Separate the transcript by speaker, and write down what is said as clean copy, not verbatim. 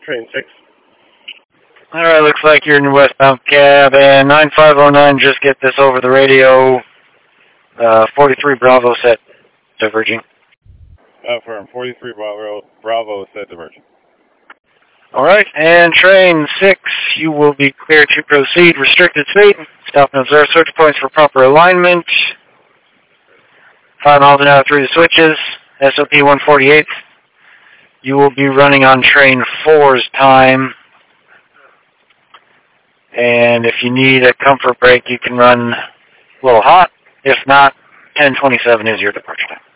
Speaker 1: Train 6.
Speaker 2: All right, looks like you're in your westbound cab, and 9509, just get this over the radio. 43 Bravo set diverging.
Speaker 1: Affirm, 43 Bravo set diverging.
Speaker 2: All right, and train 6, you will be clear to proceed. Restricted speed. Stop and observe switch points for proper alignment. 5 miles an hour through the switches. SOP 148. You will be running on train 4's time. And if you need a comfort break, you can run a little hot. If not, 10:27 is your departure time.